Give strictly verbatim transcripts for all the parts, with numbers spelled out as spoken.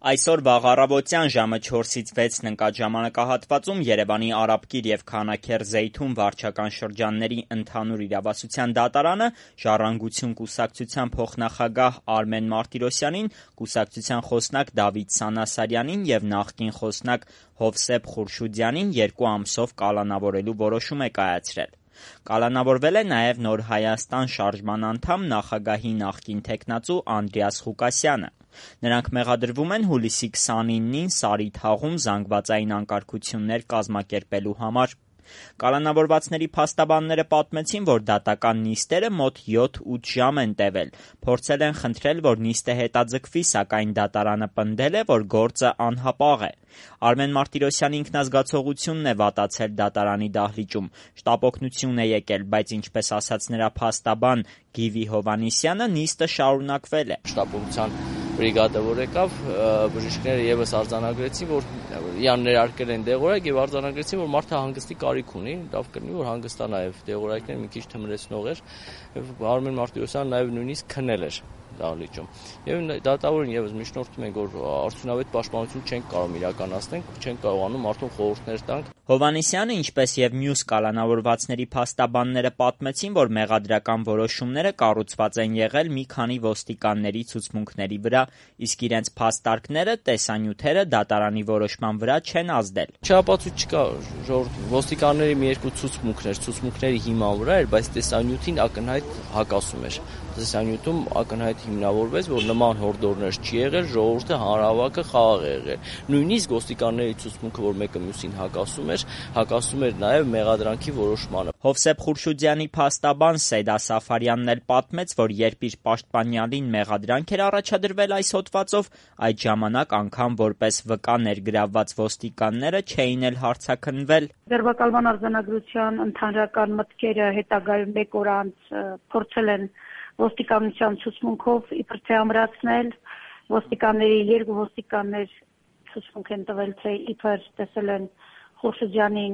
Այսօր վաղ առավոտյան ժամը չորսից վեցն ընկած ժամանակահատվածում Երևանի Արաբկիր և Քանաքեռ Զեյթուն վարչական շրջանների ընդհանուր իրավասության դատարանը Ժառանգություն կուսակցության փոխնախագահ Արմեն Մարտիրոսյանին, կուսակցության խոսնակ Դավիթ Սանասարյանին և նախկին խոսնակ Հովսեփ Խուրշուդյանին երկու ամսով կալանավորելու որոշում է կայացրել։ Կալանավորվել է նաև Նոր Հայաստան շարժման անդամ նախագահի նախկին թեկնածու Անդրեաս Ղուկասյանը։ Նրանք մեղադրվում են հուլիսի քսանինին Սարի թաղում զանգվածային անկարգություններ կազմակերպելու համար։ Կալանավորվածների փաստաբանները պատմեցին, որ դատական նիստերը մոտ յոթ-ութ ժամ են տևել, փորձել են խնդրել, որ նիստը հետաձգվի, սակայն դատարանը պնդել է, որ գործը անհապաղ է։ Արմեն Մարտիրոսյանի ինքնազգացողությունն է վատացել դատարանի դահլիճում, շտապօգնություն է եկել, բայց ինչպես ասաց նրա փաստաբան Գիվի Հովհաննիսյանը, նիստը շարունակվել է։ Շտապօգնության բրիգադը որ եկավ, բժիշկները եւս արձանագրեցին, որ իրան ներարկել են դեղորայք եւ արձանագրեցին, որ մարդը հանգստի կարիք ունի, լավ կլինի, որ հանգստանա եւ դեղորայքները մի քիչ թմրեցնող էր, եւ Արմեն Մարտիրոսյանը նաեւ նույնիսկ քնել էր դահլիճում։ Եվ դատավորին եւս միջնորդում ենք, որ արդյունավետ պաշտպանություն չենք կարող իրականացնել, չենք կարողանում մարդուն խորհուրդներ տանք։ Հովհաննիսյանը, ինչպես եւ մյուս կալանավորվածների փաստաբանները պատմեցին, որ մեղադրական որոշումները կառուցված են եղել մի քանի ոստիկանների ցուցմունքների վրա, իսկ իրենց փաստարկները, տեսանյութերը դատարանի որոշման վրա չեն ազդել։ Չափածույց չկա, ոստիկանների մի երկու ցուցմունքներ, ցուցմունքների հիման վրա էր, բայց տեսանյութին ակնհայտ հակասում էր։ Տեսանյութում ակնհայտ հիմնավորվեց, որ նման հորդորներ չի եղել, ժողովուրդը հանրահավաքը խաղաղ է եղել։ Նույնիսկ ոստիկանների ցուցմունքը, որ մեկը մյուսին հակասում էր, հակասում էր նաև մեղադրանքի որոշմանը։ Հովսեփ Խուրշուդյանի փաստաբան Սեդա Սաֆարյանն էլ պատմեց, որ երբ իր պաշտպանյալին մեղադրանք էր առաջադրվել այս հոդվածով, այդ ժամանակ անգամ որպես վկա ներգրավված ոստիկանները չէին էլ հարցաքննվել։ Ձերբակալման արձանագրության ընդհանրական մտքերը հետագայում մեկ օր անց փորձել են ոստիկանության ցուցմունքով իբր թե ամրացնել, ոստիկանների երկու ոստիկաններ ցուցմունք են տվել, թե իբր տեսել են Խուրշուդյանին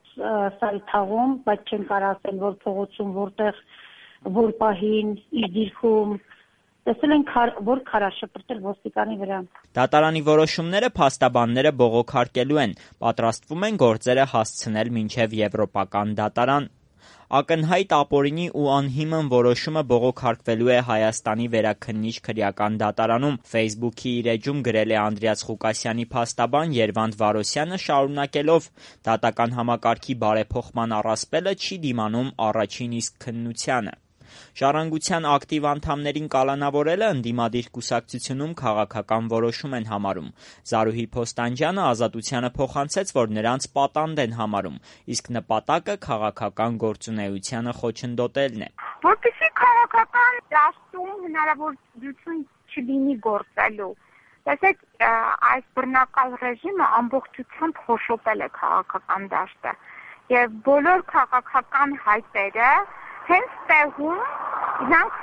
Սարի թաղում, բայց չեն կարող ասել, որ փողոցում որտեղ որ պահին իր դիրքում տեսել են, որ քար շպրտել ոստիկանի վրա։ Դատարանի որոշումները փաստաբանները բողոքարկելու են, պատրաստվում են գործերը հասցնել մինչև Եվրոպական դատարան։ Ակնհայտ ապօրինի ու անհիմն որոշումը բողոքարկվելու է Հայաստանի վերաքննիչ քրեական դատարանում։ Facebook-ի իր էջում գրել է Անդրեաս Ղուկասյանի փաստաբան Երվանդ Վարոսյանը, շարունակելով. «Դատական համակարգի բարեփոխման առասպելը չի դիմանում առաջին իսկ քննությանը»։ Ժառանգության ակտիվ անդամներին կալանավորելը ընդդիմադիր կուսակցությունում քաղաքական որոշում են համարում։ Զարուհի Փոստանջյանը Ազատությանը փոխանցեց, որ նրանց պատանդ են համարում, իսկ նպատակը քաղաքական գործունեությանը խոչընդոտելն է։ Որպեսզի քաղաքական դաշտում հնարավորություն չլինի գործելու։ Տեսեք, այս բռնակալ ռեժիմը ամբողջությամբ խոշոտել է քաղաքական դաշտը եւ բոլոր քաղաքական հայտերը հենց տեղում իրանք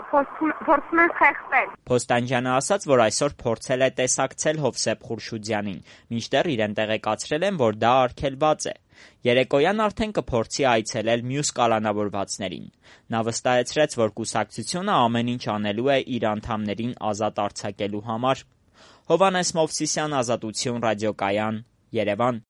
փորձում են խեղդել։ Փոստանջյանը ասաց, որ այսօր փորձել է տեսակցել Հովսեփ Խուրշուդյանին, մինչդեռ իրեն տեղեկացրել են, որ դա արգելված է։ Երեկոյան արդեն կփորձի այցելել մյուս կալանավորվածներին։ Նա վստահեցրեց, որ կուսակցությունը ամեն ինչ անելու է իր անդամներին ազատ արձակելու համար։ Հովհաննես Մովսիսյան, Ազատություն ռադիոկայան, Երևան։